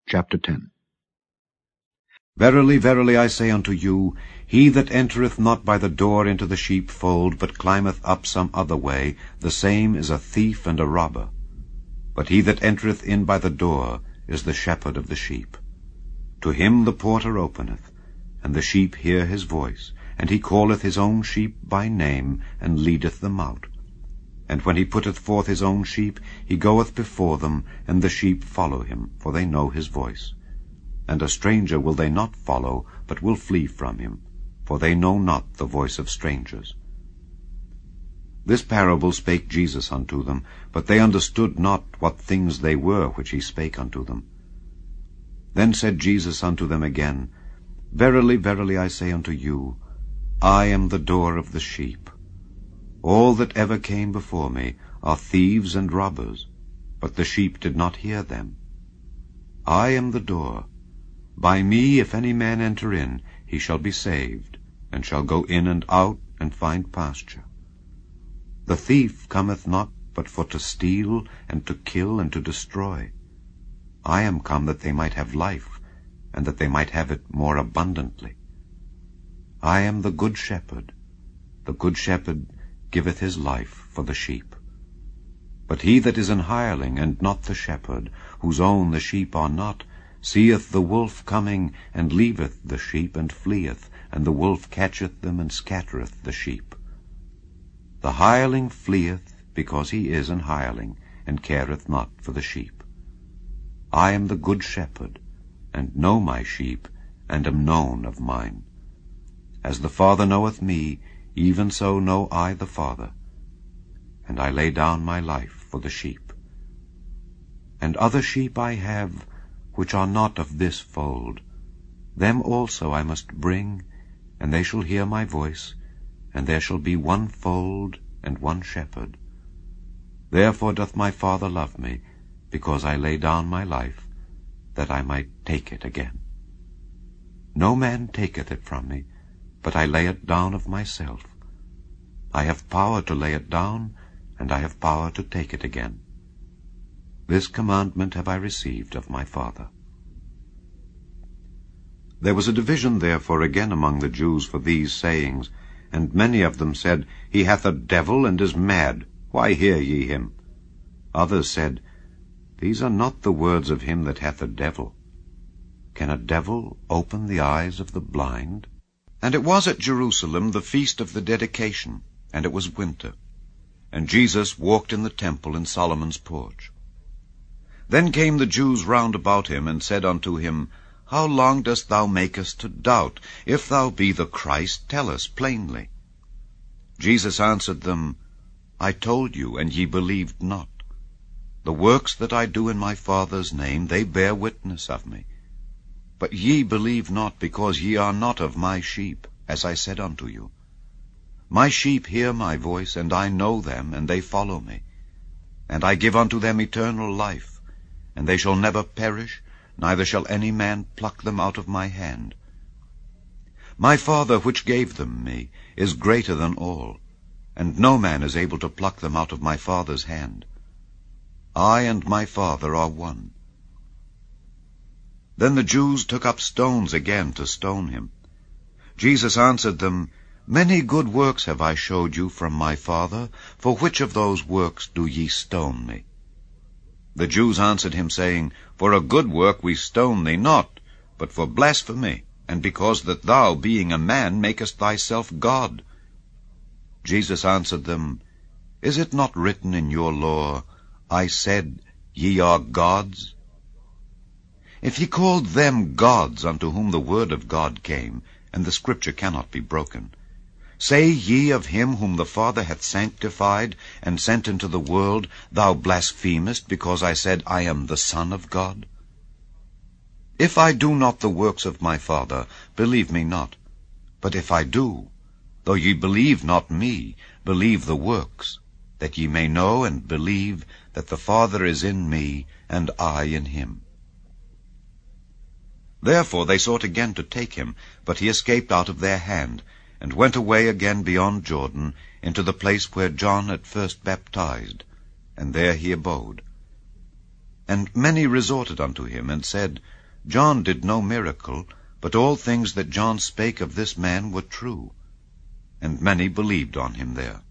Chapter 10. Verily, verily, I say unto you, he that entereth not by the door into the sheepfold, but climbeth up some other way, the same is a thief and a robber. But he that entereth in by the door is the shepherd of the sheep. To him the porter openeth, and the sheep hear his voice, and he calleth his own sheep by name, and leadeth them out. And when he putteth forth his own sheep, he goeth before them, and the sheep follow him, for they know his voice. And a stranger will they not follow, but will flee from him, for they know not the voice of strangers. This parable spake Jesus unto them, but they understood not what things they were which he spake unto them. Then said Jesus unto them again, Verily, verily, I say unto you, I am the door of the sheep. All that ever came before me are thieves and robbers, but the sheep did not hear them. I am the door. By me if any man enter in, he shall be saved, and shall go in and out, and find pasture. The thief cometh not but for to steal, and to kill, and to destroy. I am come that they might have life, and that they might have it more abundantly. I am the good shepherd. The good shepherd giveth his life for the sheep. But he that is an hireling, and not the shepherd, whose own the sheep are not, seeth the wolf coming, and leaveth the sheep, and fleeth, and the wolf catcheth them, and scattereth the sheep. The hireling fleeth, because he is an hireling, and careth not for the sheep. I am the good shepherd, and know my sheep, and am known of mine. As the Father knoweth me, even so know I the Father, and I lay down my life for the sheep. And other sheep I have, which are not of this fold. Them also I must bring, and they shall hear my voice, and there shall be one fold and one shepherd. Therefore doth my Father love me, because I lay down my life, that I might take it again. No man taketh it from me, but I lay it down of myself. I have power to lay it down, and I have power to take it again. This commandment have I received of my Father. There was a division therefore again among the Jews for these sayings, and many of them said, He hath a devil, and is mad. Why hear ye him? Others said, These are not the words of him that hath a devil. Can a devil open the eyes of the blind? And it was at Jerusalem the feast of the dedication, and it was winter. And Jesus walked in the temple in Solomon's porch. Then came the Jews round about him, and said unto him, How long dost thou make us to doubt? If thou be the Christ, tell us plainly. Jesus answered them, I told you, and ye believed not. The works that I do in my Father's name, they bear witness of me. But ye believe not, because ye are not of my sheep, as I said unto you. My sheep hear my voice, and I know them, and they follow me. And I give unto them eternal life, and they shall never perish, neither shall any man pluck them out of my hand. My Father which gave them me is greater than all, and no man is able to pluck them out of my Father's hand. I and my Father are one. Then the Jews took up stones again to stone him. Jesus answered them, Many good works have I showed you from my Father. For which of those works do ye stone me? The Jews answered him, saying, For a good work we stone thee not, but for blasphemy, and because that thou, being a man, makest thyself God. Jesus answered them, Is it not written in your law, I said, Ye are gods? If ye called them gods unto whom the word of God came, and the scripture cannot be broken, say ye of him whom the Father hath sanctified and sent into the world, Thou blasphemest, because I said, I am the Son of God? If I do not the works of my Father, believe me not. But if I do, though ye believe not me, believe the works, that ye may know and believe that the Father is in me, and I in him. Therefore they sought again to take him, but he escaped out of their hand, and went away again beyond Jordan, into the place where John at first baptized, and there he abode. And many resorted unto him, and said, John did no miracle, but all things that John spake of this man were true. And many believed on him there.